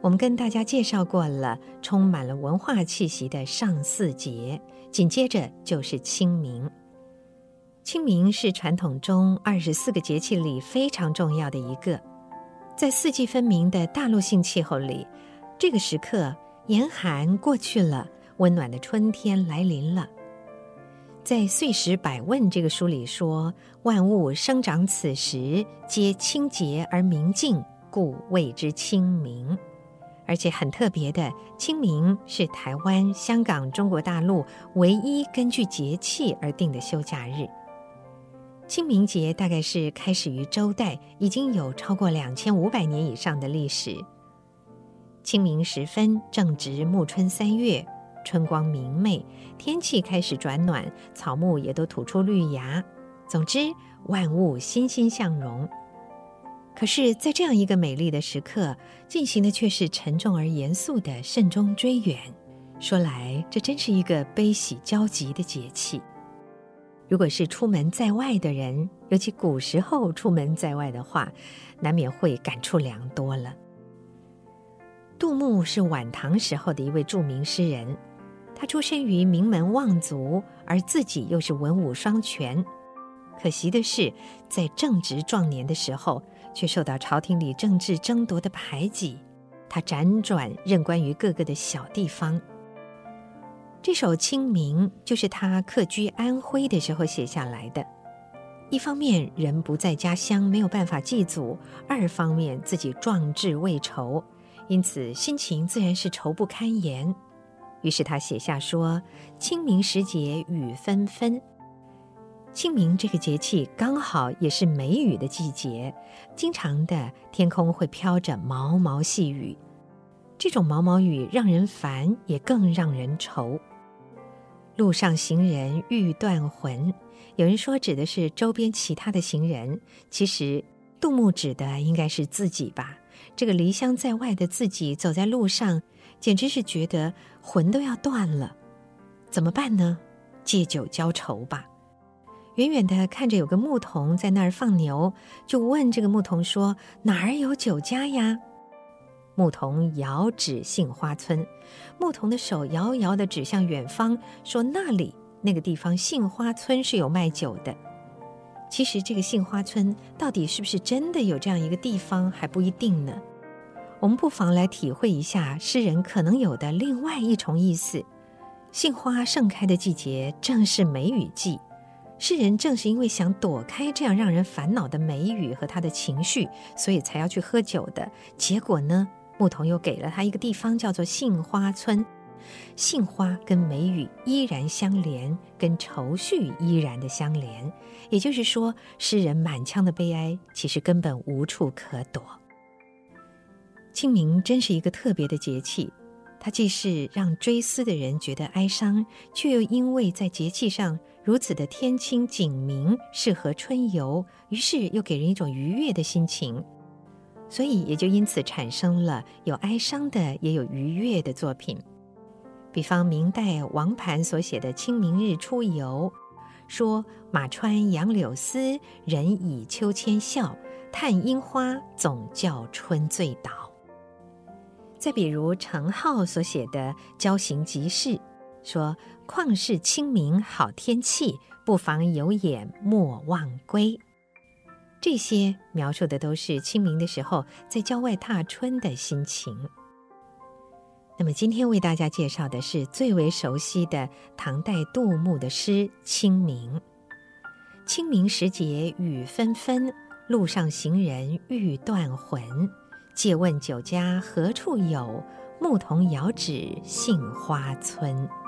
我们跟大家介绍过了充满了文化气息的上巳节，紧接着就是清明。清明是传统中24个节气里非常重要的一个，在四季分明的大陆性气候里，这个时刻严寒过去了，温暖的春天来临了。在《岁时百问》这个书里说，万物生长此时，皆清洁而明净，故谓之清明。而且很特别的，清明是台湾、香港、中国大陆唯一根据节气而定的休假日。清明节大概是开始于周代，已经有超过2500年以上的历史。清明时分，正值暮春3月，春光明媚，天气开始转暖，草木也都吐出绿芽。总之，万物欣欣向荣。可是在这样一个美丽的时刻，进行的却是沉重而严肃的慎终追远。说来，这真是一个悲喜交集的节气。如果是出门在外的人，尤其古时候出门在外的话，难免会感触良多了。杜牧是晚唐时候的一位著名诗人，他出身于名门望族，而自己又是文武双全。可惜的是，在正值壮年的时候，却受到朝廷里政治争夺的排挤，他辗转任官于各个的小地方。这首《清明》就是他客居安徽的时候写下来的。一方面人不在家乡，没有办法祭祖；二方面自己壮志未酬，因此心情自然是愁不堪言。于是他写下说：清明时节雨纷纷。清明这个节气刚好也是梅雨的季节，经常的天空会飘着毛毛细雨。这种毛毛雨让人烦，也更让人愁。路上行人欲断魂，有人说指的是周边其他的行人，其实杜牧指的应该是自己吧。这个离乡在外的自己走在路上，简直是觉得魂都要断了。怎么办呢？借酒浇愁吧。远远的看着有个牧童在那儿放牛，就问这个牧童说：哪儿有酒家呀？牧童遥指杏花村，牧童的手遥遥地指向远方，说那个地方杏花村是有卖酒的。其实这个杏花村到底是不是真的有这样一个地方还不一定呢。我们不妨来体会一下诗人可能有的另外一重意思。杏花盛开的季节正是梅雨季，诗人正是因为想躲开这样让人烦恼的梅雨和他的情绪，所以才要去喝酒的。结果呢，牧童又给了他一个地方叫做杏花村。杏花跟梅雨依然相连，跟愁绪依然的相连。也就是说，诗人满腔的悲哀其实根本无处可躲。清明真是一个特别的节气，它既是让追思的人觉得哀伤，却又因为在节气上如此的天清景明，适合春游，于是又给人一种愉悦的心情。所以也就因此产生了有哀伤的也有愉悦的作品。比方明代王盘所写的《清明日出游》，说马穿杨柳丝，人倚秋千笑，探樱花总叫春醉倒。再比如程颢所写的《郊行集市》，说况是清明好天气，不妨有眼莫忘归。这些描述的都是清明的时候在郊外踏春的心情。那么今天为大家介绍的是最为熟悉的唐代杜牧的诗《清明》。清明时节雨纷纷，路上行人欲断魂。借问酒家何处有？牧童遥指杏花村。